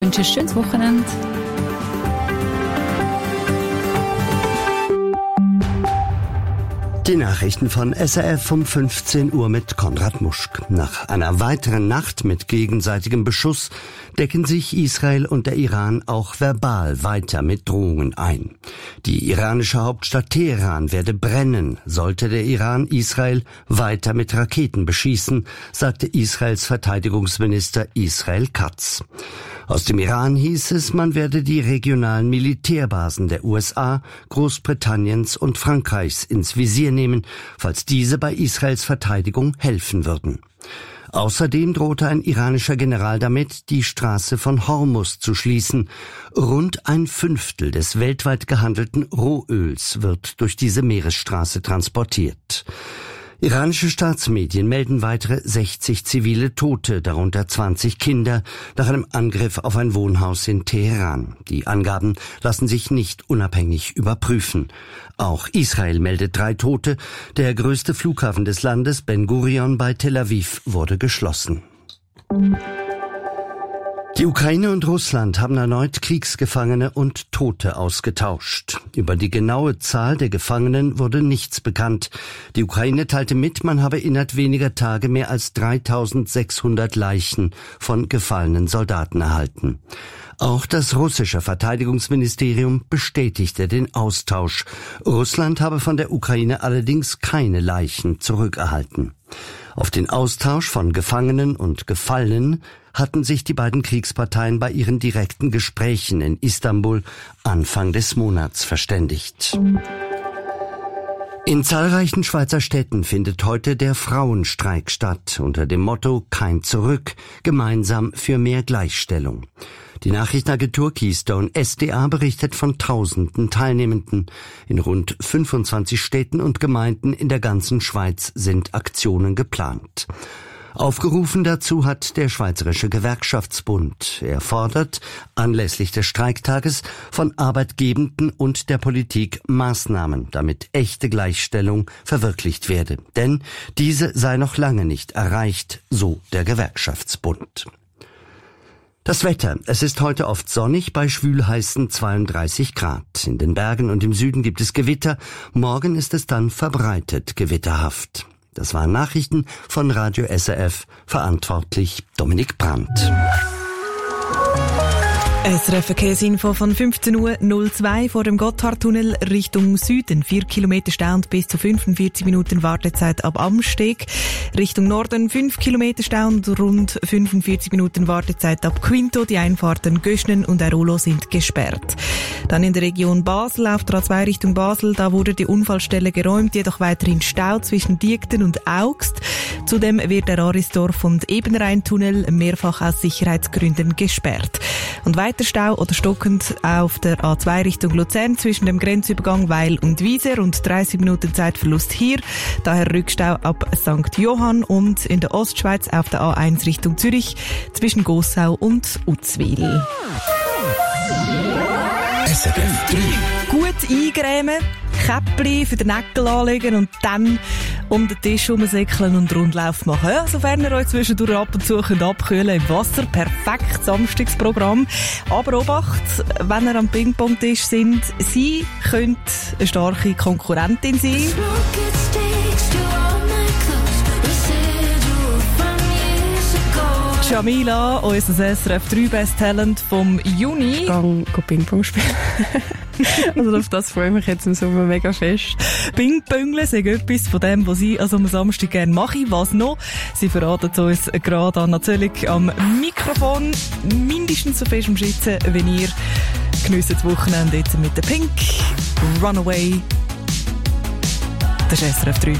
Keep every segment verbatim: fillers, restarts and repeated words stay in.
wünsche ein schönes Wochenende. Die Nachrichten von S R F um fünfzehn Uhr mit Konrad Muschk. Nach einer weiteren Nacht mit gegenseitigem Beschuss decken sich Israel und der Iran auch verbal weiter mit Drohungen ein. Die iranische Hauptstadt Teheran werde brennen, sollte der Iran Israel weiter mit Raketen beschießen, sagte Israels Verteidigungsminister Israel Katz. Aus dem Iran hieß es, man werde die regionalen Militärbasen der U S A, Großbritanniens und Frankreichs ins Visier nehmen, falls diese bei Israels Verteidigung helfen würden. Außerdem drohte ein iranischer General damit, die Straße von Hormuz zu schließen. Rund ein Fünftel des weltweit gehandelten Rohöls wird durch diese Meeresstraße transportiert. Iranische Staatsmedien melden weitere sechzig zivile Tote, darunter zwanzig Kinder, nach einem Angriff auf ein Wohnhaus in Teheran. Die Angaben lassen sich nicht unabhängig überprüfen. Auch Israel meldet drei Tote. Der größte Flughafen des Landes, Ben Gurion bei Tel Aviv, wurde geschlossen. Die Ukraine und Russland haben erneut Kriegsgefangene und Tote ausgetauscht. Über die genaue Zahl der Gefangenen wurde nichts bekannt. Die Ukraine teilte mit, man habe innerhalb weniger Tage mehr als dreitausendsechshundert Leichen von gefallenen Soldaten erhalten. Auch das russische Verteidigungsministerium bestätigte den Austausch. Russland habe von der Ukraine allerdings keine Leichen zurückerhalten. Auf den Austausch von Gefangenen und Gefallenen hatten sich die beiden Kriegsparteien bei ihren direkten Gesprächen in Istanbul Anfang des Monats verständigt. In zahlreichen Schweizer Städten findet heute der Frauenstreik statt, unter dem Motto Kein Zurück, gemeinsam für mehr Gleichstellung. Die Nachrichtenagentur Keystone S D A berichtet von tausenden Teilnehmenden. In rund fünfundzwanzig Städten und Gemeinden in der ganzen Schweiz sind Aktionen geplant. Aufgerufen dazu hat der Schweizerische Gewerkschaftsbund. Er fordert anlässlich des Streiktages von Arbeitgebenden und der Politik Maßnahmen, damit echte Gleichstellung verwirklicht werde. Denn diese sei noch lange nicht erreicht, so der Gewerkschaftsbund. Das Wetter. Es ist heute oft sonnig bei schwülheißen zweiunddreißig Grad. In den Bergen und im Süden gibt es Gewitter. Morgen ist es dann verbreitet gewitterhaft. Das waren Nachrichten von Radio S R F. Verantwortlich Dominik Brandt. S R F-Verkehrsinfo von fünfzehn Uhr null zwei vor dem Gotthardtunnel Richtung Süden. Vier Kilometer Stau und bis zu fünfundvierzig Minuten Wartezeit ab Amsteg. Richtung Norden fünf Kilometer Stau und rund fünfundvierzig Minuten Wartezeit ab Quinto. Die Einfahrten Göschnen und Airolo sind gesperrt. Dann in der Region Basel auf der A zwei Richtung Basel. Da wurde die Unfallstelle geräumt, jedoch weiterhin Stau zwischen Diekten und Augst. Zudem wird der Arisdorf- und Ebenrheintunnel mehrfach aus Sicherheitsgründen gesperrt. Und weiter Stau oder stockend auf der A zwei Richtung Luzern zwischen dem Grenzübergang Weil und Wieser und dreißig Minuten Zeitverlust hier. Daher Rückstau ab Sankt Johann und in der Ostschweiz auf der A eins Richtung Zürich zwischen Gossau und Uzwil. S R F drei. Gut eingrämen, Käppli für den Nägel anlegen und dann um den Tisch herumsäckeln und Rundlauf machen. Ja, sofern ihr euch zwischendurch ab und zu könnt abkühlen im Wasser. Perfekt Samstagsprogramm. Aber Obacht, wenn ihr am Ping-Pong-Tisch sind, sie könnte eine starke Konkurrentin sein. Jamila, unser S R F drei Best Talent vom Juni. Gang Ping-Pong spielen. Also auf das freue ich mich jetzt im Sommer mega fest. Ping-Pongeln ist etwas von dem, was ich also am Samstag gerne mache. Was noch? Sie verraten uns gerade Anna Zöllig am Mikrofon. Mindestens so fest am Schützen, wenn ihr genießt das Wochenende jetzt mit der Pink Runaway. Das ist S R F drei.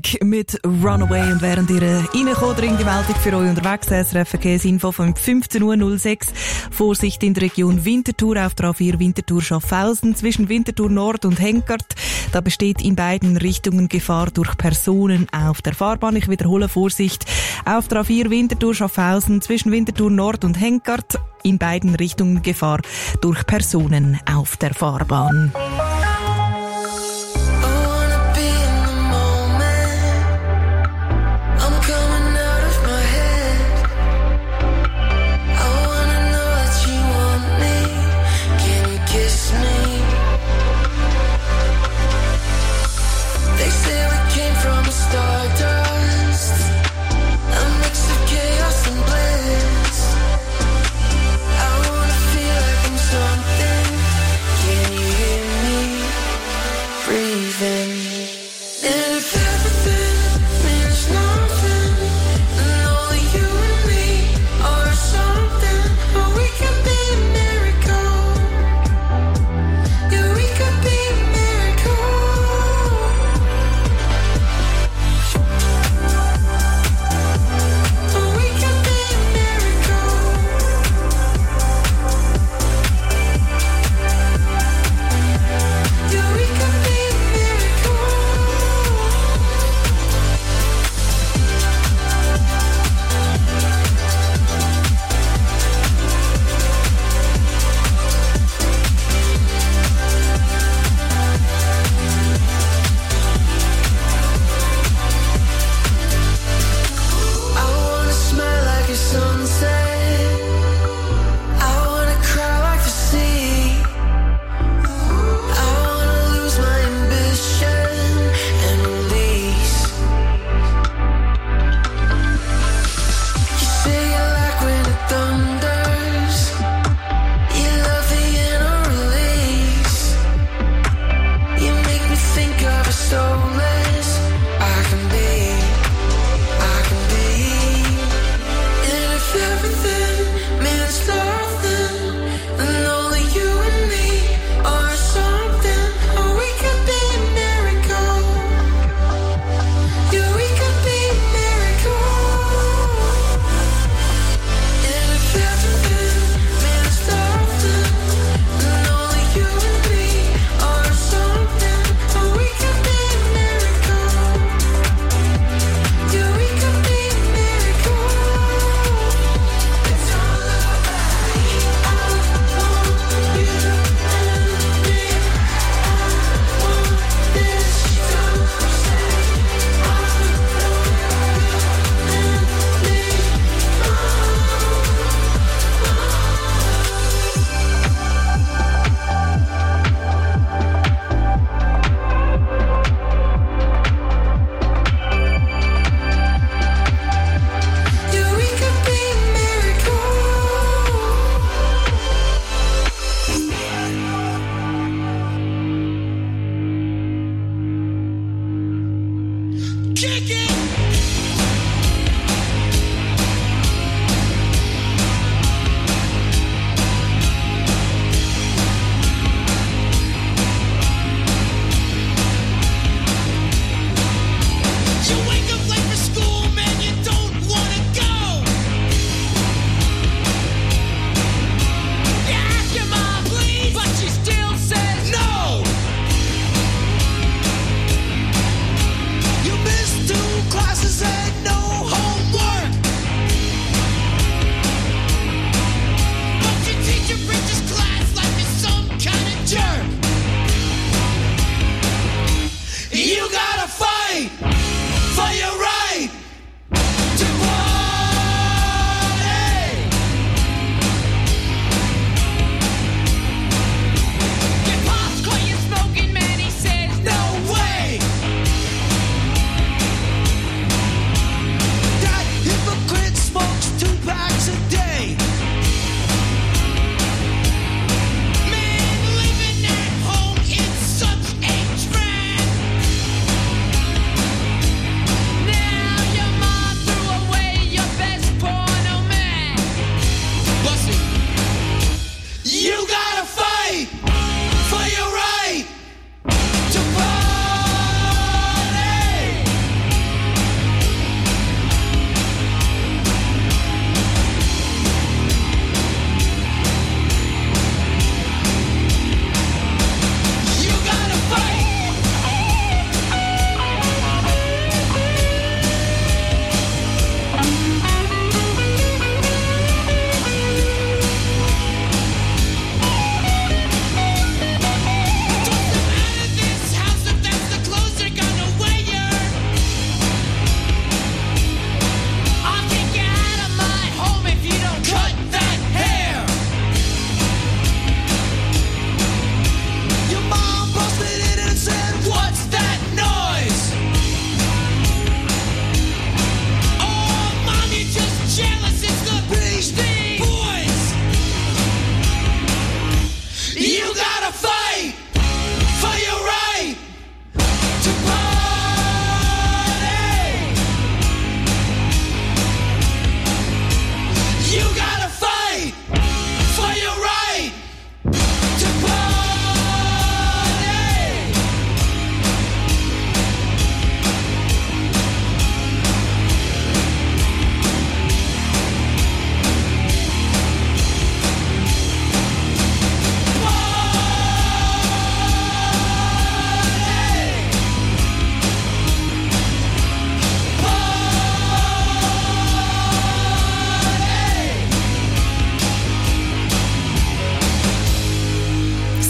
Musik mit Runaway. Und während ihr reinkommt, dringt die Meldung für euch unterwegs. S R F Verkehrsinfo von fünfzehn Uhr null sechs. Vorsicht in der Region Winterthur auf der A vier Winterthur-Schaffhausen zwischen Winterthur Nord und Henkart. Da besteht in beiden Richtungen Gefahr durch Personen auf der Fahrbahn. Ich wiederhole, Vorsicht auf der A vier Winterthur-Schaffhausen zwischen Winterthur Nord und Henkart. In beiden Richtungen Gefahr durch Personen auf der Fahrbahn. Something, can you hear me?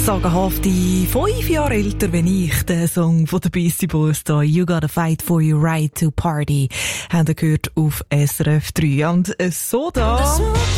Sagenhafte fünf Jahre älter, wenn ich den Song von der Beastie Boys da «You Gotta Fight for Your Right to Party» haben wir gehört auf S R F drei. Und so da...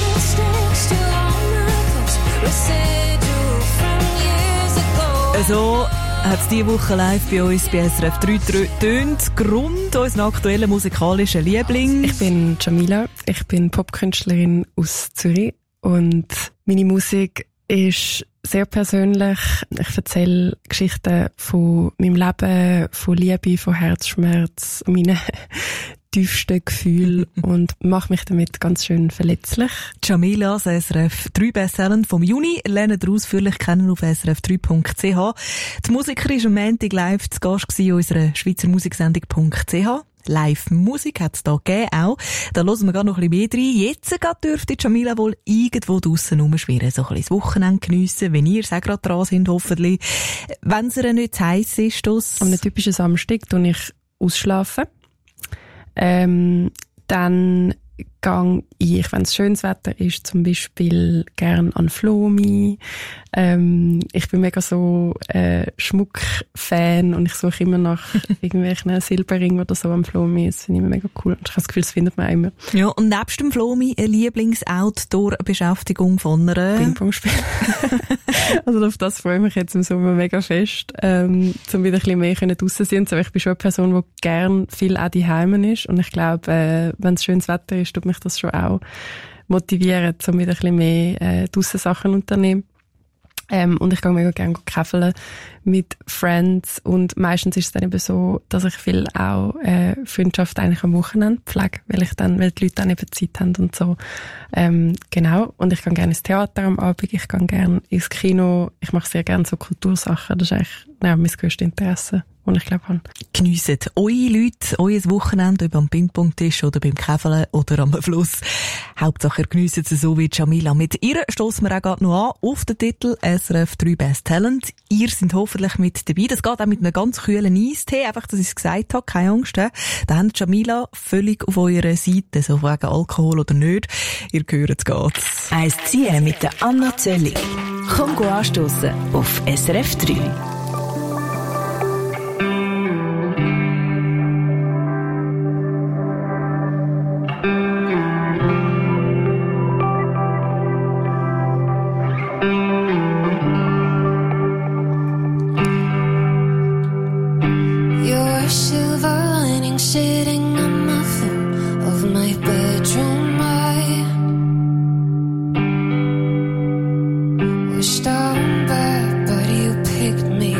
So hat es diese Woche live bei uns bei S R F drei getönt. Grund, unseren aktuellen musikalischen Liebling. Ich bin Jamila, ich bin Popkünstlerin aus Zürich und meine Musik ist sehr persönlich. Ich erzähle Geschichten von meinem Leben, von Liebe, von Herzschmerz, meinen tiefsten Gefühlen und mache mich damit ganz schön verletzlich. Jamila, das S R F drei Bestseller vom Juni, lernt ihr ausführlich kennen auf s r f drei punkt c h. Die Musikerin war am Montag live zu Gast in unserer Schweizer Musiksendung .ch. Live-Musik hat es da gegeben auch. Da hören wir gerade noch ein bisschen mehr rein. Jetzt gerade dürfte Jamila wohl irgendwo draussen rumschwirren, so ein bisschen das Wochenende geniessen, wenn ihr auch gerade dran sind, hoffentlich. Wenn es ihr nicht zu heiss ist, das... Am typischen Samstag tue ich ausschlafen. Ähm, dann gang ich, wenn es schönes Wetter ist, zum Beispiel gern an Flomi. Ähm, ich bin mega so äh, Schmuck-Fan und ich suche immer nach irgendwelchen Silberringen oder so am Flomi. Das finde ich mega cool. Und ich habe das Gefühl, das findet man auch immer. Ja, und nebst dem Flomi eine Lieblings-Outdoor-Beschäftigung von einer... Ping-Pong-Spiel. Also auf das freue ich mich jetzt im Sommer mega fest, ähm, um wieder ein bisschen mehr draussen sein. So, ich bin schon eine Person, die gern viel auch daheim ist und ich glaube, äh, wenn es schönes Wetter ist, tut mich das schon auch motivieren, um wieder ein bisschen mehr äh, draussen Sachen unternehmen. Ähm, und ich gehe mega gerne käfeln mit Friends und meistens ist es dann eben so, dass ich viel auch äh, Freundschaft eigentlich am Wochenende pflege, weil ich dann, weil die Leute dann eben Zeit haben und so. Ähm, genau. Und ich gehe gerne ins Theater am Abend, ich gehe gerne ins Kino, ich mache sehr gerne so Kultursachen, das ist eigentlich ja, mein grösstes Interesse, das ich glaube habe. Geniessen eure Leute, euer Wochenende, ob am Ping-Pong-Tisch oder beim Käfeln oder am Fluss. Hauptsache ihr geniessen es so wie Jamila. Mit ihr stossen wir auch gerade noch an auf den Titel S R F drei Best Talent. Ihr seid hoffentlich mit dabei. Das geht auch mit einem ganz kühlen Eistee. Einfach, dass ich es gesagt habe. Keine Angst. He? Da habt Jamila völlig auf eurer Seite. So wegen Alkohol oder nicht. Ihr hört, es geht's. Eins ziehen mit der Anna Zöllig. Komm go anstossen auf S R F drei. Sitting on my floor of my bedroom, I was down bad, but you picked me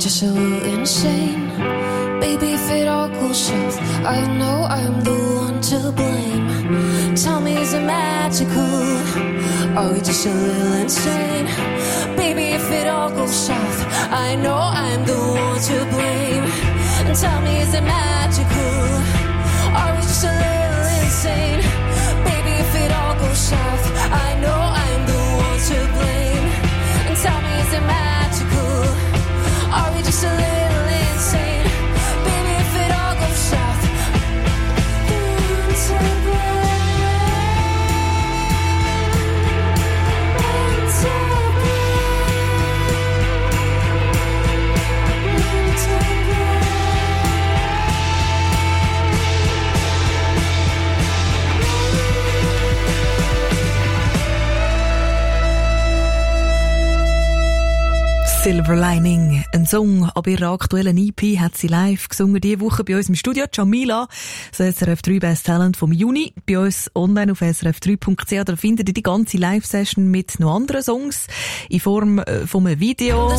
just a little insane? Baby, if it all goes south, I know I'm the one to blame. Tell me, is it magical? Are we just a little insane? Baby, if it all goes south, I know I'm the one to blame. And tell me, is it magical? Are we just a little insane? Baby, if it all goes south, I know I'm the one to blame. And tell me, is it magical? Are we just a little insane? Baby, if it all goes south, the one to blame. One to Silver Lining, ein Song ab ihrer aktuellen E P, hat sie live gesungen diese Woche bei uns im Studio. Jamila, das S R F drei Best Talent vom Juni, bei uns online auf s r f drei punkt c h. Da findet ihr die ganze Live-Session mit noch anderen Songs in Form äh, von einem Video.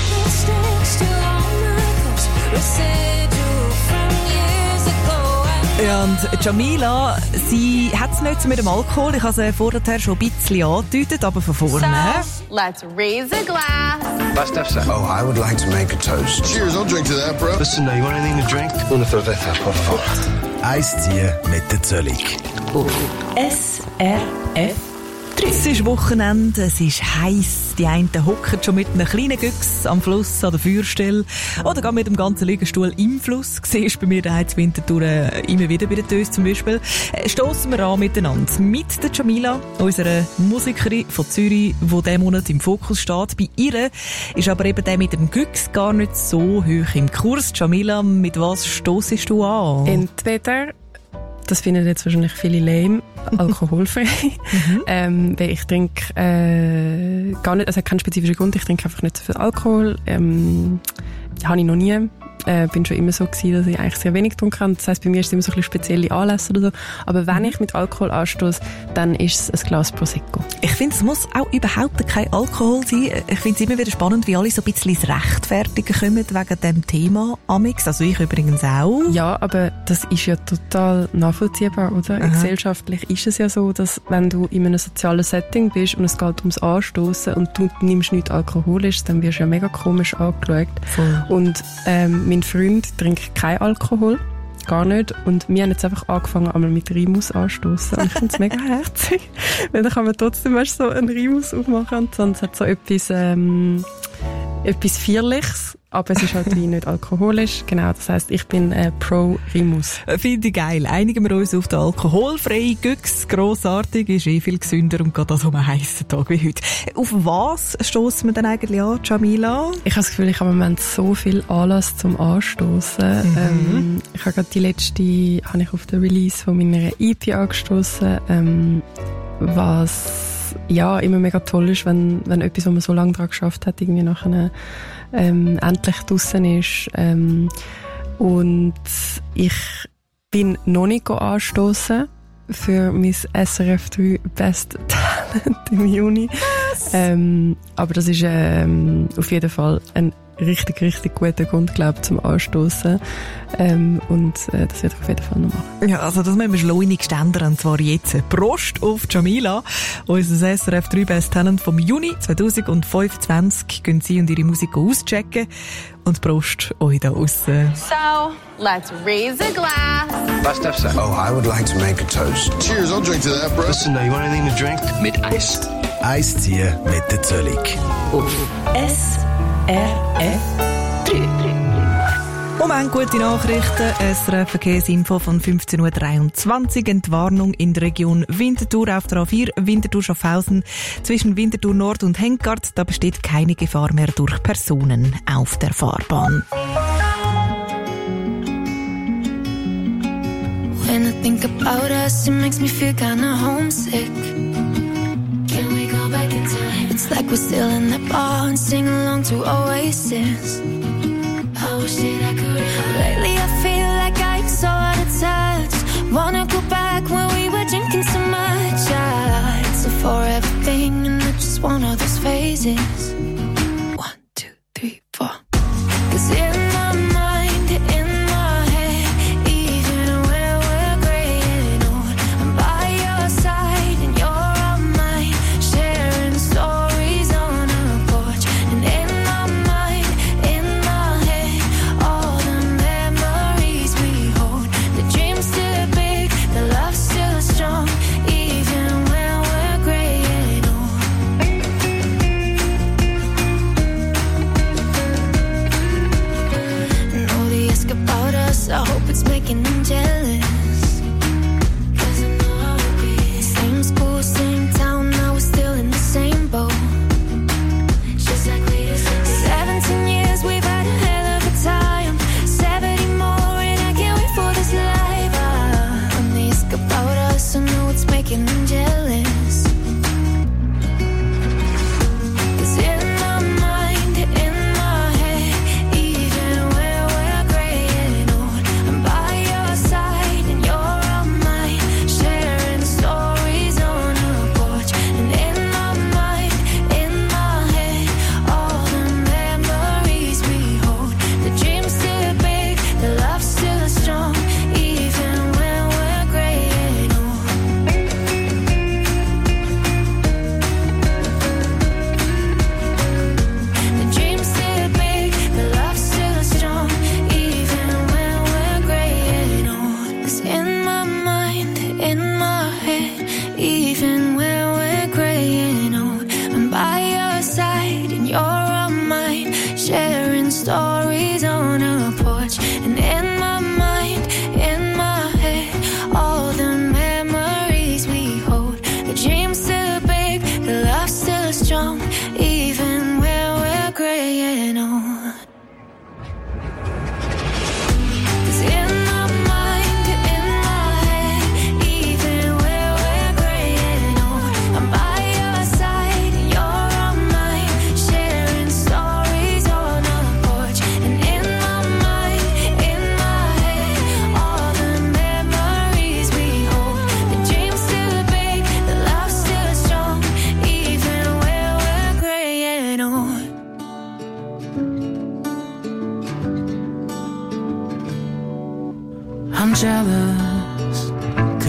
Ja, und Jamila, sie hat es nicht mit dem Alkohol. Ich habe sie vorher schon ein bisschen angedeutet, aber von vorne. So, let's raise a glass. Was darf's sein? Oh, I would like to make a toast. Cheers, I'll drink to that, bro. Listen, no, you want anything to drink? Una cerveza, por favor. Eis ziehen mit der Zöllig. Auf S R F drei. Es ist Wochenende, es ist heiß. Die einen hocken schon mit einem kleinen Güchs am Fluss an der Feuerstelle oder gar mit dem ganzen Liegestuhl im Fluss. Siehst bei mir daheim zu Winterthur immer wieder bei den Tös zum Beispiel. Stossen wir an miteinander mit der Jamila, unserer Musikerin von Zürich, die diesen Monat im Fokus steht. Bei ihr ist aber eben der mit dem Güchs gar nicht so hoch im Kurs. Jamila, mit was stossest du an? Entweder, das finden jetzt wahrscheinlich viele lame, alkoholfrei. mhm. ähm, weil ich trinke äh, gar nicht, also keinen spezifischen Grund, ich trinke einfach nicht so viel Alkohol. Ähm, habe ich noch nie. Äh, bin schon immer so gewesen, dass ich eigentlich sehr wenig getrunken habe. Das heisst, bei mir ist es immer so ein bisschen spezielle Anlässe oder so. Aber wenn ich mit Alkohol anstoße, dann ist es ein Glas Prosecco. Ich finde, es muss auch überhaupt kein Alkohol sein. Ich finde es immer wieder spannend, wie alle so ein bisschen ins Rechtfertigen kommen wegen dem Thema Amix. Also ich übrigens auch. Ja, aber das ist ja total nachvollziehbar, oder? Aha. Gesellschaftlich ist es ja so, dass wenn du in einem sozialen Setting bist und es geht ums Anstoßen und du nimmst nichts Alkoholisches, dann wirst du ja mega komisch angeschaut. Voll. Und ähm, mein Freund trinkt keinen Alkohol, gar nicht. Und wir haben jetzt einfach angefangen, einmal mit Rimus anstoßen. Und ich finde es mega herzig. Weil dann kann man trotzdem weißt, so einen Rimus aufmachen und sonst hat so etwas, ähm, etwas Feierliches. Aber es ist halt wie nicht alkoholisch. Genau, das heisst, ich bin äh, pro Rimus. Finde ich geil. Einigen wir uns auf den alkoholfreien Güchs. Grossartig, ist eh viel gesünder und geht an so einem heissen Tag wie heute. Auf was stossen wir denn eigentlich an, Jamila? Ich habe das Gefühl, ich habe im Moment so viel Anlass zum Anstossen. Mhm. Ähm, ich habe gerade die letzte, habe ich auf den Release von meiner E P angestossen, ähm, was ja immer mega toll ist, wenn, wenn etwas, was man so lange daran geschafft hat, irgendwie nachher ähm, endlich draussen ist. Ähm, und ich bin noch nicht anstossen für mein S R F drei Best Talent im Juni. Ähm, aber das ist ähm, auf jeden Fall ein richtig, richtig guter Grund, glaube ich, zum Anstoßen. Ähm, und äh, das werde ich auf jeden Fall noch machen. Ja, also das müssen wir schleunigst ändern, und zwar jetzt. Prost auf Jamila, unser S R F drei Best Talent vom Juni zwanzig fünfundzwanzig. Gehen Sie und Ihre Musik auschecken. Und Prost euch da aussen. So, let's raise a glass. Was darf's sein? Oh, I would like to make a toast. Cheers, I'll drink to that, bro. Listen, no, you want anything to drink? Mit Eis. Eis ziehen mit der Zöllig. Auf S R F drei. Moment, gute Nachrichten. S R F Verkehrsinfo von fünfzehn Uhr dreiundzwanzig. Entwarnung in der Region Winterthur auf der A vier Winterthur-Schaffhausen zwischen Winterthur Nord und Henkgart. Da besteht keine Gefahr mehr durch Personen auf der Fahrbahn. When I think about us, it makes me feel kinda homesick. Can we go back in time? It's like we're still in the bar and sing along to Oasis. I wish that I could. Lately I feel like I'm so out of touch. Wanna go back when we were drinking so much. Yeah, it's a forever thing and it's just one of those phases. One, two, three, four. Cause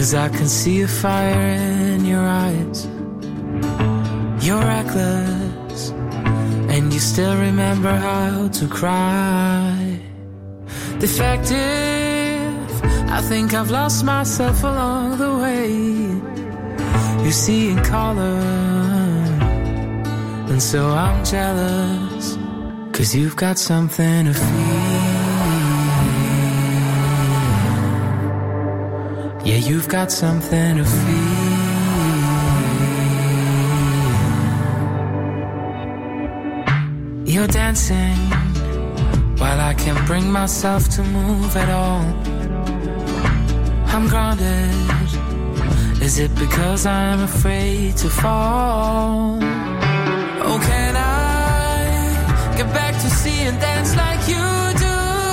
'cause I can see a fire in your eyes. You're reckless, and you still remember how to cry. Defective, I think I've lost myself along the way. You see in color, and so I'm jealous, 'cause you've got something to feel. Yeah, you've got something to feel. You're dancing while I can't bring myself to move at all. I'm grounded. Is it because I'm afraid to fall? Oh, can I get back to seeing dance like you do?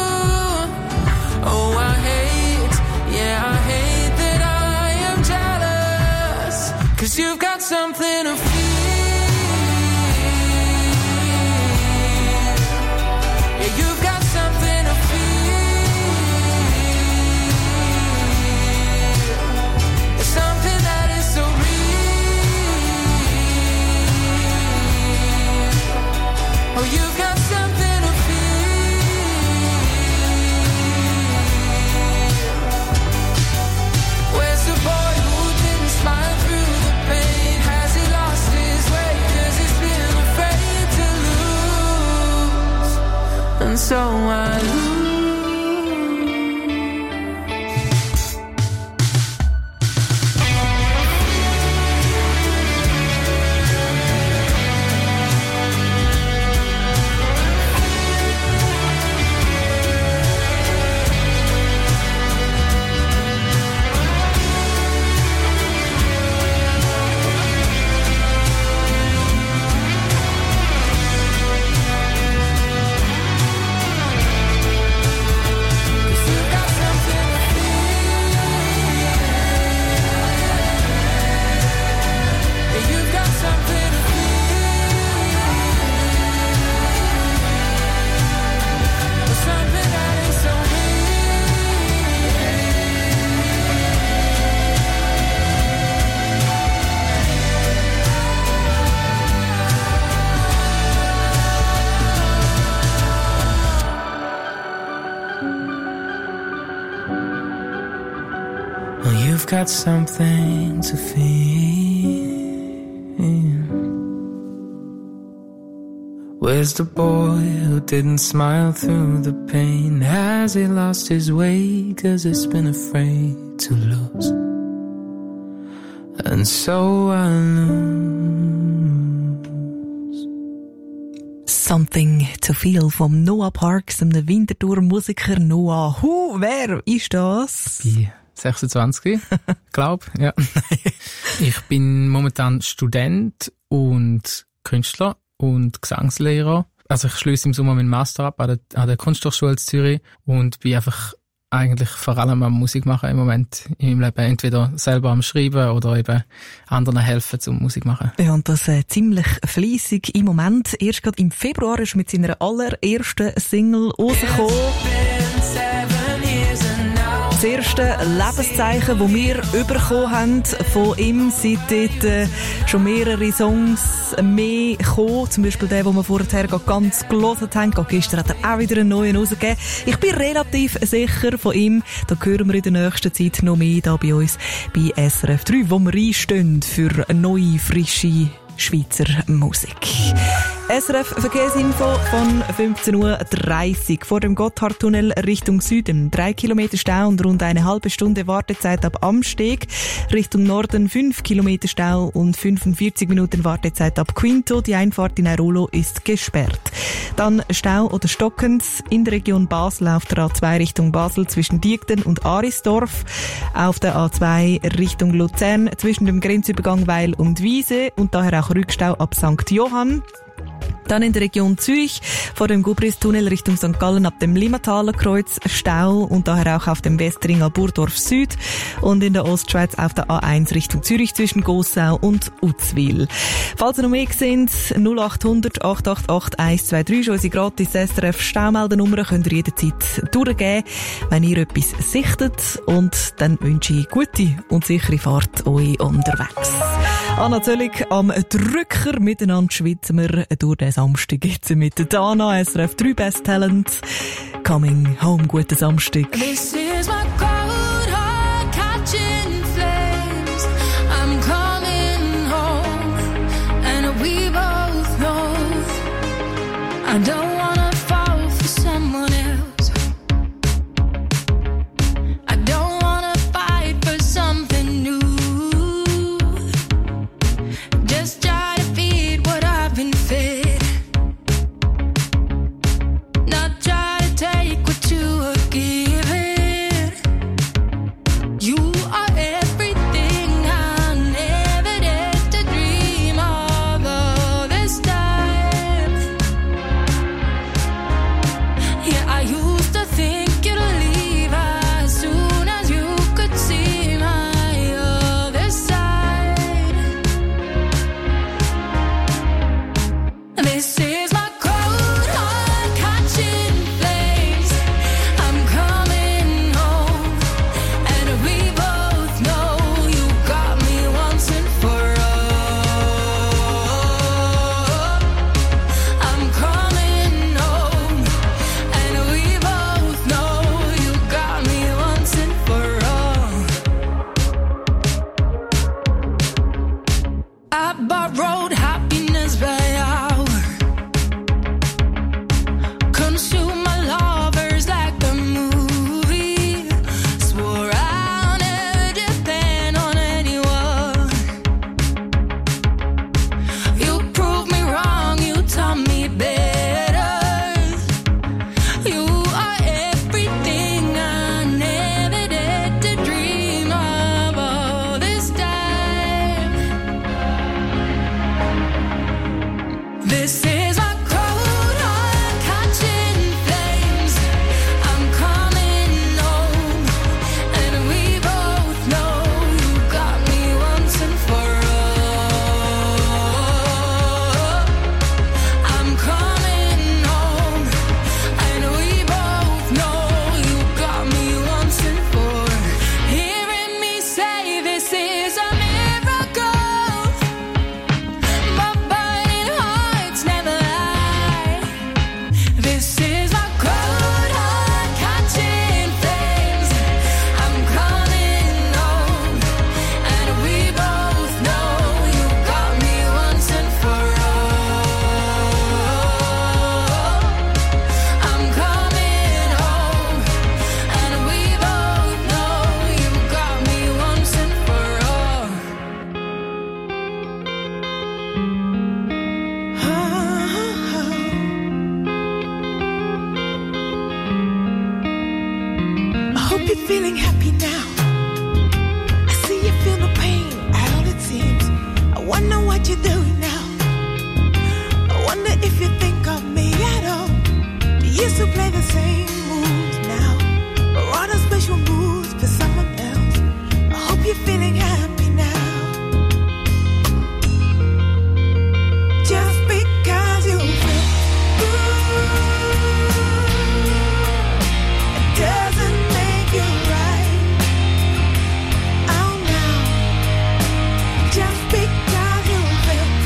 Oh, I hate, yeah, I hate that I am jealous, 'cause you've got something to feel. Yeah, you've got something to feel. It's something that is so real. Oh, you've got something to feel. Where's the boy who didn't smile through the pain? Has he lost his way? 'Cause he's been afraid to lose. And so I lose. You've got something to feel. Where's the boy who didn't smile through the pain? Has he lost his way? 'Cause he's been afraid to lose. And so I lose. Something to feel vom Noah Parks, einem Winterthur Musiker Noah. Hu, wer ist das? Bei sechsundzwanzig, glaub, ja. Ich bin momentan Student und Künstler und Gesangslehrer. Also ich schließe im Sommer meinen Master ab an der, an der Kunsthochschule in Zürich und bin einfach eigentlich vor allem am Musik machen im Moment in meinem Leben. Entweder selber am Schreiben oder eben anderen helfen zum Musik machen. Ja, und das äh, ziemlich fleissig im Moment. Erst gerade im Februar ist mit seiner allerersten Single rausgekommen. Das erste Lebenszeichen, das wir bekommen haben von ihm, seit dort äh, schon mehrere Songs mehr gekommen. Zum Beispiel der, den wir vorher ganz gehört haben. Gestern hat er auch wieder einen neuen rausgegeben. Ich bin relativ sicher von ihm. Da hören wir in der nächsten Zeit noch mehr da bei uns bei S R F drei, wo wir einstehen für eine neue, frische Schweizer Musik. S R F Verkehrsinfo von fünfzehn Uhr dreißig. Vor dem Gotthardtunnel Richtung Süden. Drei Kilometer Stau und rund eine halbe Stunde Wartezeit ab Amsteg. Richtung Norden fünf Kilometer Stau und fünfundvierzig Minuten Wartezeit ab Quinto. Die Einfahrt in Airolo ist gesperrt. Dann Stau oder stockend in der Region Basel auf der A zwei Richtung Basel zwischen Diegden und Arisdorf. Auf der A zwei Richtung Luzern zwischen dem Grenzübergang Weil und Wiese und daher auch Rückstau ab Sankt Johann. Dann in der Region Zürich vor dem Gubristunnel Richtung Sankt Gallen ab dem Limmataler Kreuz Stau und daher auch auf dem Westring an Burdorf Süd und in der Ostschweiz auf der A eins Richtung Zürich zwischen Gossau und Uzwil. Falls ihr noch mehr seht, null acht hundert acht acht acht eins zwei drei ist unsere gratis S R F Staumeldernummer, könnt ihr jederzeit durchgeben, wenn ihr etwas sichtet, und dann wünsche ich gute und sichere Fahrt euch unterwegs. Anna Zöllig am Drücker, miteinander schwitzen wir durch den Samstag jetzt mit der Dana, S R F drei Best Talent. Coming home, guten Samstag. This is my cold heart catching flames. I'm coming home, and we both know I don't wanna fall for someone else. I don't wanna fight for something new. Just try to feed what I've been fed. Not try to take what you are giving. You are everything I never dared to dream of all this time. Yeah, I used to think you'd leave as soon as you could see my other side. This is my cold heart catching flames. I'm coming home, and we both know you got me once and for all. I'm coming home, and we both know you got me once and for all. I borrowed happiness by hour, consume my lovers like a movie. Swore I'll never depend on anyone. You proved me wrong, you taught me better. You are everything I never dared to dream of all this time. This is my cold heart catching flames. I'm coming home, and we both know you got me once and for all. I'm coming home, and we both know you got me once and for. Hearing me say this is a miracle, but burning hearts never lie. This is my cold heart catching flames. I'm coming home, and we both know you got me once and for all. I'm coming home, and we both know you got me once and for all. I hope you're feeling happy now. I see you feel no pain at all, it seems. I wonder what you're doing now. I wonder if you think of me at all. You used to play the same moves now, or rather special moves for someone else. I hope you're feeling happy now. Just because you feel good, it doesn't make you right. Oh no. Just because you feel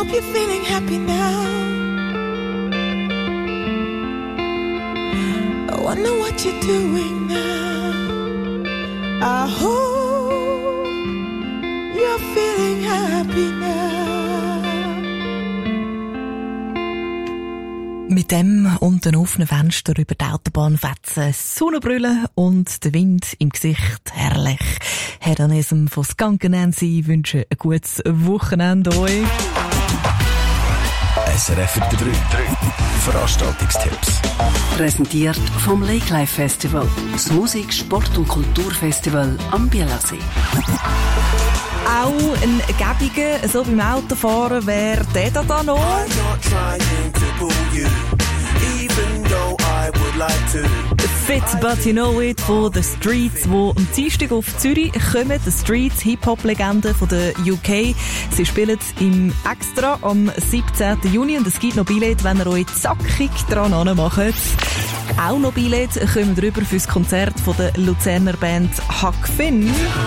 hope you're feeling happy now. I wonder what you're doing now. I hope you're feeling happy now. Mit dem und den offenen Fenster über die Autobahn fetzen, Sonnenbrille und der Wind im Gesicht. Herrlich. Herr Danesem von Skunk Nancy wünsche ein gutes Wochenende euch. S R F drei. Veranstaltungstipps. Präsentiert vom Lake Life Festival. Das Musik-, Sport- und Kulturfestival am Bielersee. Auch ein Gäbiger, so beim Autofahren, wäre der da, da noch. Fit But You Know It von The Streets, wo am Dienstag auf Zürich kommen. The Streets, Hip-Hop-Legende von der U K. Sie spielen im Extra am siebzehnten Juni und es gibt noch Billett, wenn ihr euch zackig dran anmacht. Auch noch Billett kommen rüber fürs Konzert von der Luzerner Band Huck Finn.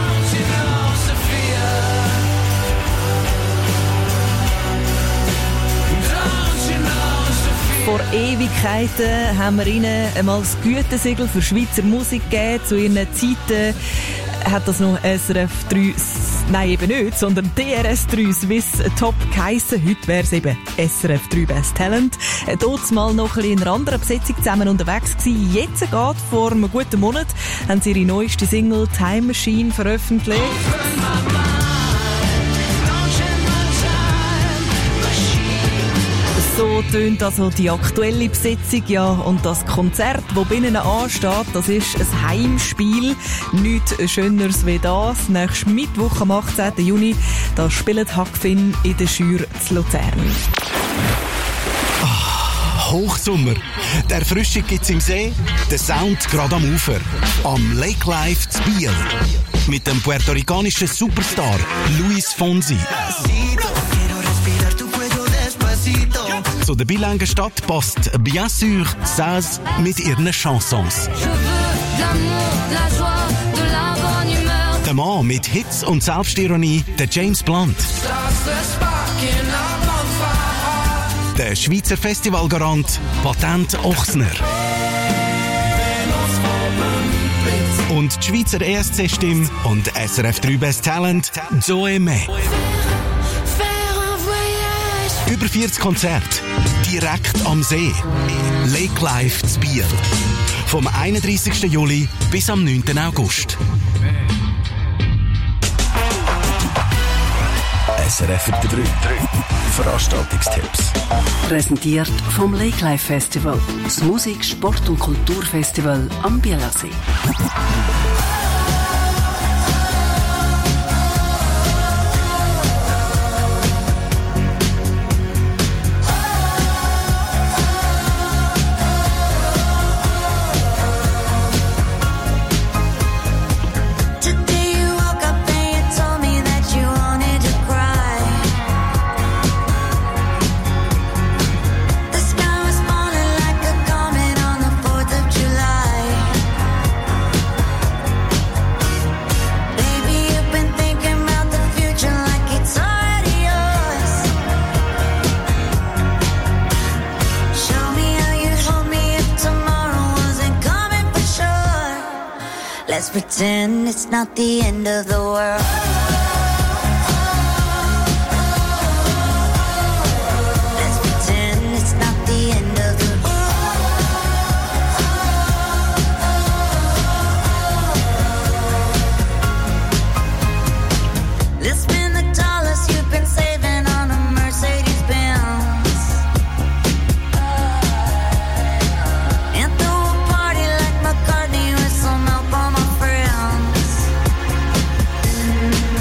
Vor Ewigkeiten haben wir ihnen einmal das Gütesiegel für Schweizer Musik gegeben. Zu ihren Zeiten hat das noch S R F drei, nein eben nicht, sondern D R S drei Swiss Top geheissen. Heute wäre es eben S R F drei Best Talent. Dort mal noch ein bisschen in einer anderen Besetzung zusammen unterwegs gewesen. Jetzt geht vor einem guten Monat haben sie ihre neueste Single Time Machine veröffentlicht. So tönt also die aktuelle Besetzung, ja. Und das Konzert, das bei ihnen ansteht, das ist ein Heimspiel. Nichts Schöneres wie das. Nächsten Mittwoch am achtzehnten Juni, da spielt Huck Finn in der Schür zu Luzern. Ah, Hochsommer. Die Erfrischung gibt's im See, der Sound gerade am Ufer. Am Lake Life zu Biel. Mit dem puerto-ricanischen Superstar Luis Fonsi. Zu der bilingue Stadt passt bien sûr Saz mit ihren Chansons. Der Mann mit Hits und Selbstironie, der James Blunt. Der Schweizer Festivalgarant Patent Ochsner. Und die Schweizer E S C-Stimme und S R F drei Best Talent Zoe May. Über vierzig Konzerte, direkt am See. Lake Life zu Biel. Vom einunddreissigsten Juli bis am neunten August. S R F drei. Veranstaltungstipps. Präsentiert vom Lake Life Festival. Das Musik-, Sport- und Kulturfestival am Bielersee. Let's pretend it's not the end of the world. Let's pretend it's not the end of the world. Let's spend the dollars you've been saving on a Mercedes Benz. And throw a party like McCartney with some help on my friends.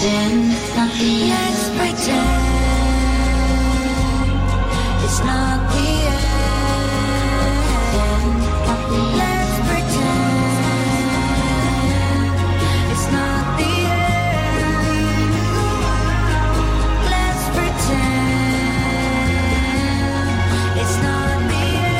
pretend it's not the end. Let's pretend it's not the end. Let's pretend it's not the end. Let's pretend it's not the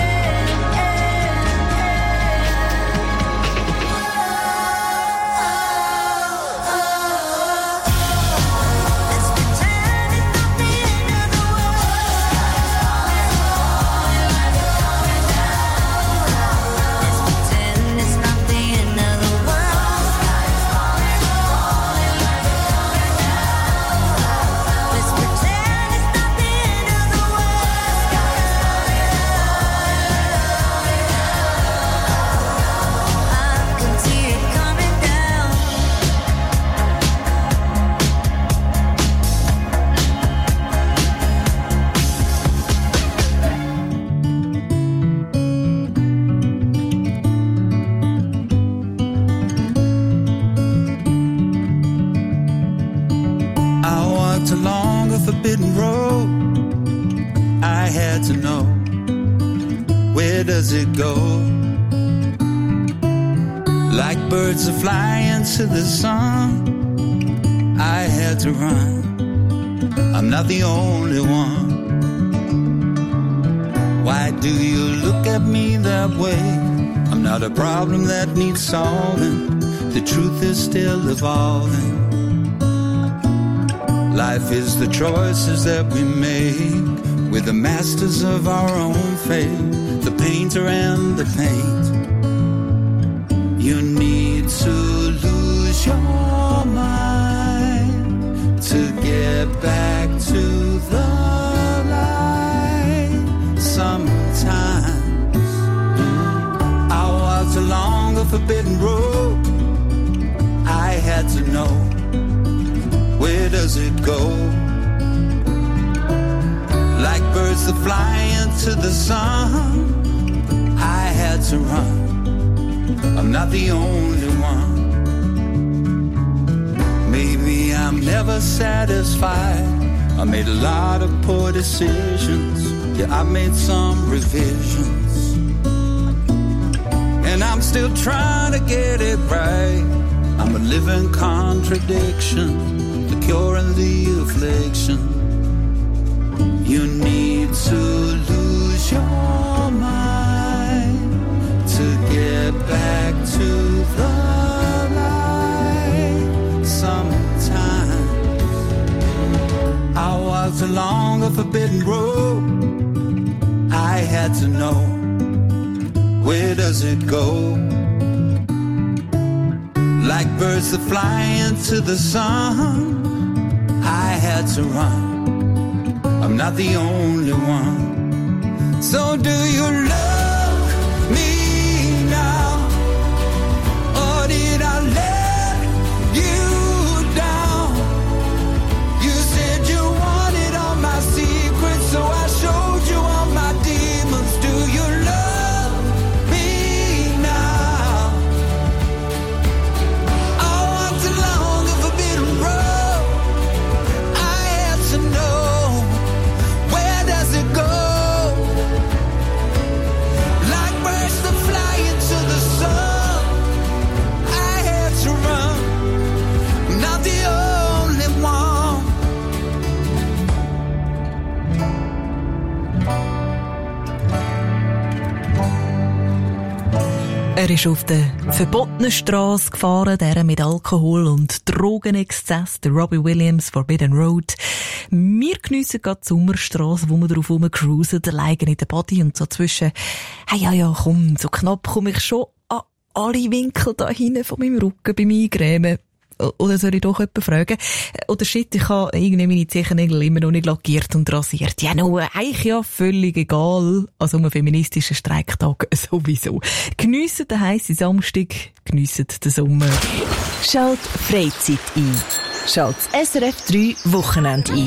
forbidden road. I had to know, where does it go? Like birds are flying to the sun, I had to run. I'm not the only one. Why do you look at me that way? I'm not a problem that needs solving. The truth is still evolving. Life is the choices that we make. We're the masters of our own fate, the painter and the paint. You need to lose your mind to get back to the light. Sometimes I walked along a forbidden road. I had to know, where does it go? Like birds that fly into the sun, I had to run. I'm not the only one. Maybe I'm never satisfied. I made a lot of poor decisions. Yeah, I made some revisions. And I'm still trying to get it right. I'm a living contradiction, the cure and the affliction. You need to lose your mind to get back to the light. Sometimes I walked along a forbidden road. I had to know, where does it go? Like birds that fly into the sun, I had to run. I'm not the only one. So do you love me now? Or did I let you down? You said you wanted all my secrets, so I showed you all my demons. Do you love me now? I walked along a forbidden road. I had to know, where does it go? Like birds that fly into the sun, I had to run. I'm not the only one. Er ist auf der verbotenen Straße gefahren, der mit Alkohol und Drogenexzess, der Robbie Williams, Forbidden Road. Wir geniessen gerade die Sommerstraße, wo wir drauf rumcruisen, alleine in der Body und so zwischen, hey, ja, ja, komm, so knapp komme ich schon an alle Winkel da hinten von meinem Rücken beim Eingrämen. Oder soll ich doch jemanden fragen? Oder shit, ich habe irgendwie meine Zehennägel immer noch nicht lackiert und rasiert. Ja, no, eigentlich ja völlig egal. Also um einen feministischen Streiktag sowieso. Geniessen den heissen Samstag, geniessen den Sommer. Schalt Freizeit ein. Schalt das S R F drei Wochenende ein.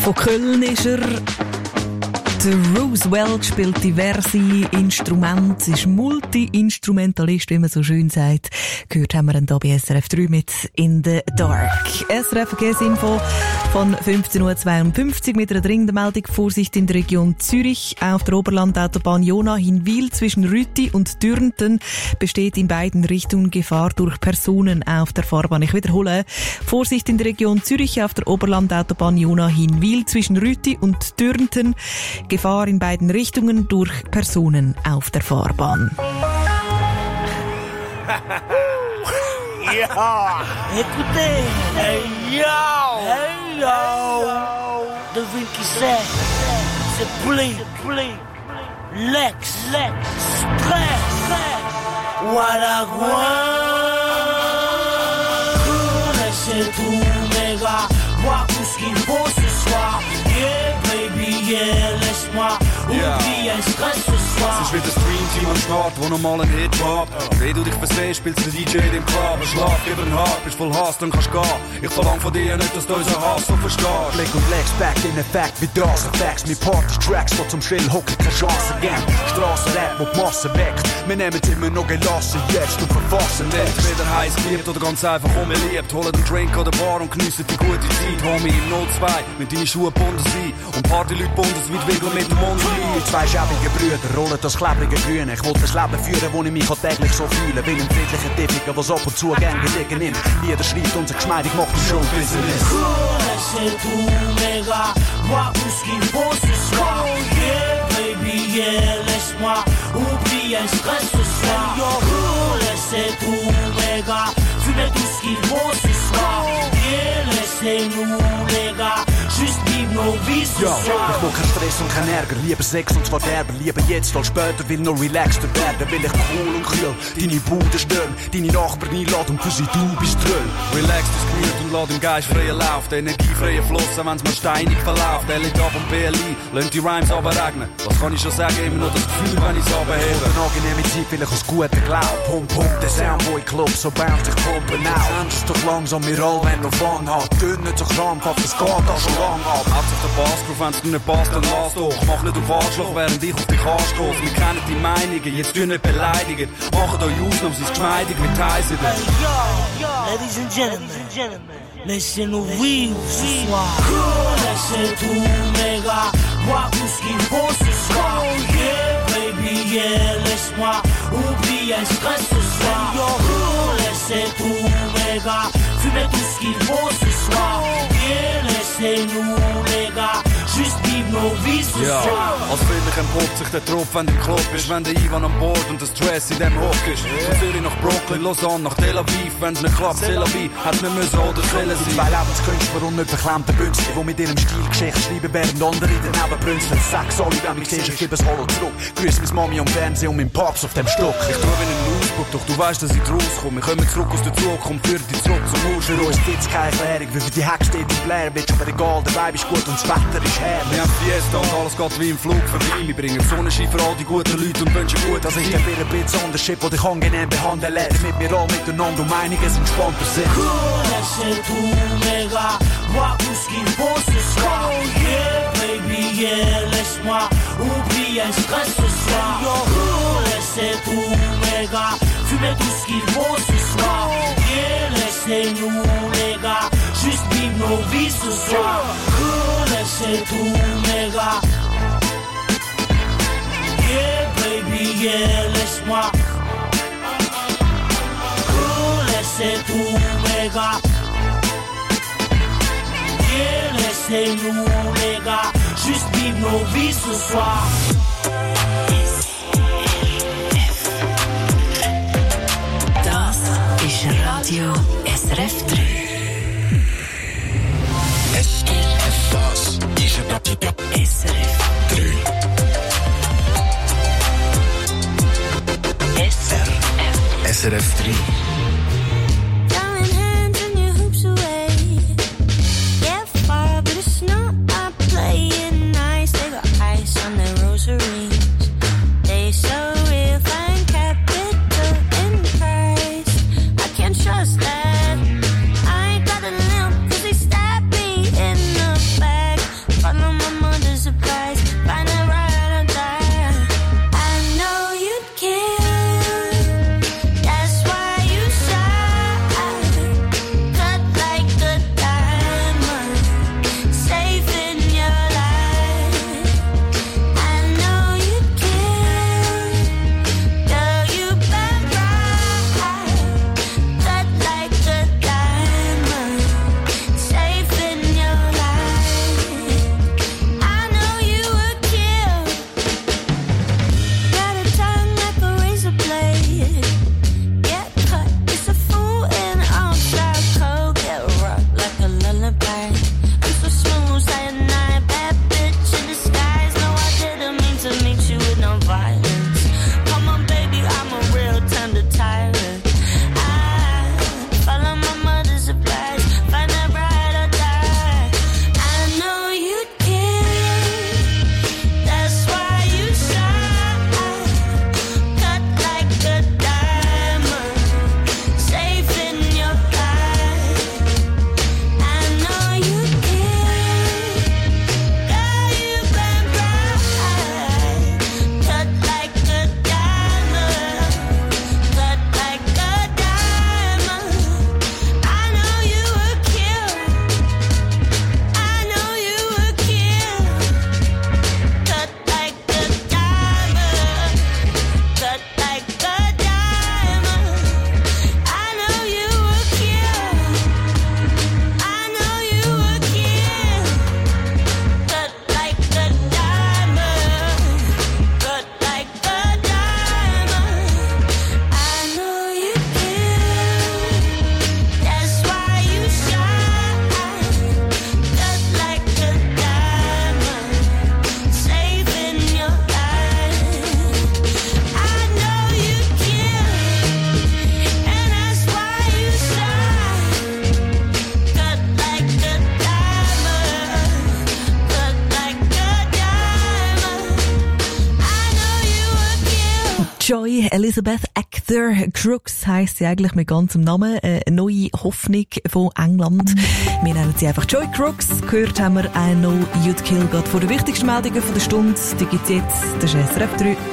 Von Köln ist er. Der Roosevelt spielt diverse Instrumente, ist Multi-Instrumentalist, wie man so schön sagt. Gehört haben wir ihn hier bei S R F drei mit «In the Dark». S R F Verkehrsinfo von fünfzehn Uhr zweiundfünfzig mit einer dringenden Meldung. Vorsicht in der Region Zürich. Auf der Oberlandautobahn Jona-Hinwil zwischen Rütti und Dürnten besteht in beiden Richtungen Gefahr durch Personen auf der Fahrbahn. Ich wiederhole. Vorsicht in der Region Zürich auf der Oberlandautobahn Jona-Hinwil zwischen Rütti und Dürnten. Gefahr in beiden Richtungen durch Personen auf der Fahrbahn. Ja, écoutez, hey yo, hey yo, devine qui c'est, c'est Pli, Pli, Lex, Lex, Spray, Guaragua, laissez tout mes gars, voir tout ce qu'il faut ce soir, yeah baby, yeah, laisse-moi oublier un stress ce soir. Es ist wieder das Dream-Team am Start, wo nochmal ein Hit droppt. Wenn du dich versehst, spielst der D J in dem Club. Schlaf, gib ein Hart, bist voll Hass, dann kannst du gehen. Ich verlang von dir nicht, dass du unseren Hass so verstehst. Blick und Legs, back in effect, wie das Facts. Mit Party-Tracks, die zum Schrill hocken, keine Chance geben. Strassenrap, wo die Masse weckt. Wir nehmen es immer noch gelassen, jetzt und verfassen nicht. Entweder heiß geliebt oder ganz einfach unbeliebt. Holen einen Drink an der Bar und geniessen die gute Zeit. Homie im null zwei, mit deinen Schuhen gebunden sein. Und Partyleute bundesweit wickeln mit dem Mund. Die zwei schäbige Brüder rollen das klebrige Grüne. Ich wollte das Leben führen, wo ich mich täglich so fühle. Will ein friedlicher Diffiker, was ab und zu gern gelegen nimmt. Jeder schreibt unser geschmeidig, macht das schon Business. Laissez tout mes gars, voir tout ce qu'il faut ce soir. Yeah baby, yeah, laisse-moi oublier un stress ce soir. Yo, laissez tout mes gars, fumer tout ce qu'il faut ce soir. Yeah, laissez-nous les gars, juste vivre nos vies ce ja, soir. Ich will kein Stress und kein Ärger, lieber Sex und zwar derber. Lieber jetzt als später, will noch relaxter werden. Will ich cool und kühl deine Bude stören, deine Nachbarn einladen und für sie du bist dröll. Relax das Gemüt und lass im Geist freien Lauf. Der energiefreie Fluss, auch wenn's mal steinig verläuft. L A vom B L I, lasst die Rhymes aber regnen. Was kann ich schon sagen, immer noch das Gefühl, wenn ich's abhebe. Eine angenehme Zeit, will ich aus gutem Glaub. Pump, pump, der Soundboy Club, so bounce ich pumpen auf. Ernst doch langsam, wir all wenn noch Fun hat. Dünn nicht so krampfhaft, es geht auch schon lang ab. Hat sich der Bassgroove, wenn's dir nicht passt, dann lass doch. Mach nicht auf Arschloch, während ich auf dich anstoß. Wir kennen die Meinungen, jetzt tun nicht beleidigen. Machen euch Ausnahmen, sie ist geschmeidig wie Tyson. Hey, yo, yo, ladies and gentlemen, laissez-nous vivre ce soir. Laissez tout mes gars, voir tout ce qu'il faut ce soir. Yeah baby, yeah, laisse-moi oublier un stress ce soir. Yo, laissez tout mes gars, fumer tout ce qu'il faut ce soir. Yeah, laissez-nous les gars, juste vivre nos vies ce ja, soir. als friedlich empoppt sich der Tropf, wenn du im Club bist. Wenn der Ivan an Bord und der Stress in dem Hock ist. Von Zürich nach Brooklyn, Lausanne, nach Tel Aviv. Wenn's nicht klappt, Tel Aviv, hat nicht müssen oder sollen sein. Zwei Lebenskünstler und nicht verklemmte Bünzli, die mit ihrem Stil Geschichte schreiben, während andere daneben brünzeln. Sag sorry, wenn mich siehst, ich gebe es Hollow zurück. Grüß meine Mami am Fernsehen und mein Papst auf dem Stock. Ich tue wie ein Ausdruck, doch du weißt, dass ich rauskomme. Wir kommen zurück aus der Zukunft, führen dich zurück zum Ursprung. Für uns gibt's keine Erklärung, wie für die Hex steht im Blair Witch, aber egal, der Vibe ist gut und das Wetter ist herrlich. Wir haben Fiesta und alles geht wie im Flug vorbei. Wir bringen Sonnenschein für all die guten Leute und wünschen gut. Das ist der für ein bisschen Unterschied, der dich angenehm behandeln lässt. Mit mir all miteinander um einiges entspannter sind. Laissez tout mes gars, voir tout ce qu'il faut ce soir. Yeah baby, yeah, laisse-moi oublier un stress ce soir. Yo, laissez tout mes gars, fumer tout ce qu'il faut ce soir. Yeah, laissez-nous les gars, juste vivre nos vies ce soir. Laissez tout mes gars. Yeah baby, yeah, laisse-moi. Laissez tout mes gars. Yeah, laissez-nous les gars, juste vivre nos vies ce soir. Das ist Radio S R F drei. S R F, das ist Radio S R F drei. S R F S R F drei. They so real, find capital in price. I can't trust that. I ain't got a limp, cause they stabbed me in the back. Joy Elizabeth Actor Crooks heisst sie eigentlich mit ganzem Namen. Eine neue Hoffnung von England. Wir nennen sie einfach Joy Crooks. Gehört haben wir I Know You'd Kill God vor den wichtigsten Meldungen von der Stunde. Die gibt's jetzt. Das ist S R F drei.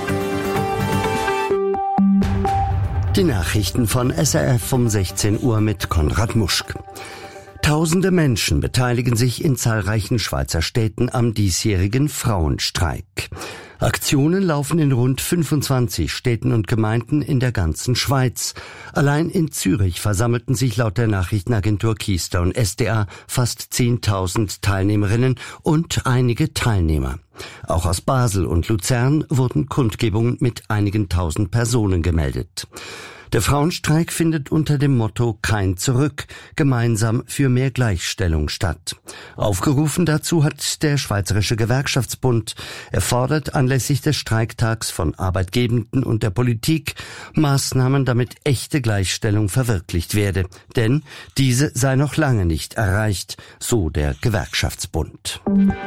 Die Nachrichten von S R F um sechzehn Uhr mit Konrad Muschk. Tausende Menschen beteiligen sich in zahlreichen Schweizer Städten am diesjährigen Frauenstreik. Aktionen laufen in rund fünfundzwanzig Städten und Gemeinden in der ganzen Schweiz. Allein in Zürich versammelten sich laut der Nachrichtenagentur Keystone S D A fast zehntausend Teilnehmerinnen und einige Teilnehmer. Auch aus Basel und Luzern wurden Kundgebungen mit einigen tausend Personen gemeldet. Der Frauenstreik findet unter dem Motto Kein Zurück, gemeinsam für mehr Gleichstellung statt. Aufgerufen dazu hat der Schweizerische Gewerkschaftsbund. Er fordert anlässlich des Streiktags von Arbeitgebenden und der Politik Maßnahmen, damit echte Gleichstellung verwirklicht werde. Denn diese sei noch lange nicht erreicht, so der Gewerkschaftsbund.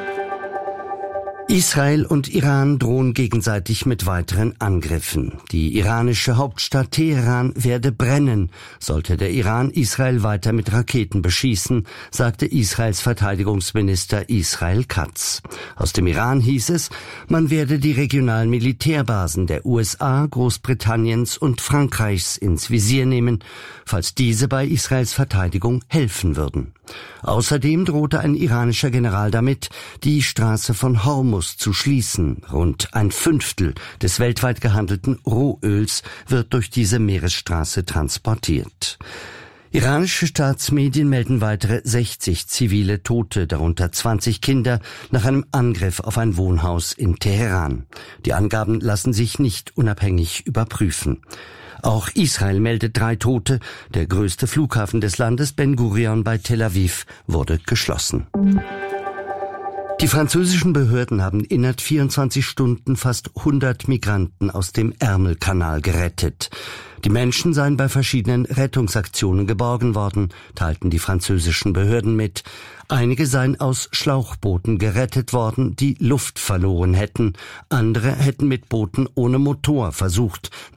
Israel und Iran drohen gegenseitig mit weiteren Angriffen. Die iranische Hauptstadt Teheran werde brennen, sollte der Iran Israel weiter mit Raketen beschießen, sagte Israels Verteidigungsminister Israel Katz. Aus dem Iran hieß es, man werde die regionalen Militärbasen der U S A, Großbritanniens und Frankreichs ins Visier nehmen, falls diese bei Israels Verteidigung helfen würden. Außerdem drohte ein iranischer General damit, die Straße von Hormuz zu schließen. Rund ein Fünftel des weltweit gehandelten Rohöls wird durch diese Meeresstraße transportiert. Iranische Staatsmedien melden weitere sechzig zivile Tote, darunter zwanzig Kinder, nach einem Angriff auf ein Wohnhaus in Teheran. Die Angaben lassen sich nicht unabhängig überprüfen. Auch Israel meldet drei Tote. Der größte Flughafen des Landes, Ben Gurion bei Tel Aviv, wurde geschlossen. Die französischen Behörden haben innerhalb vierundzwanzig Stunden fast hundert Migranten aus dem Ärmelkanal gerettet. Die Menschen seien bei verschiedenen Rettungsaktionen geborgen worden, teilten die französischen Behörden mit. Einige seien aus Schlauchbooten gerettet worden, die Luft verloren hätten. Andere hätten mit Booten ohne Motor versucht,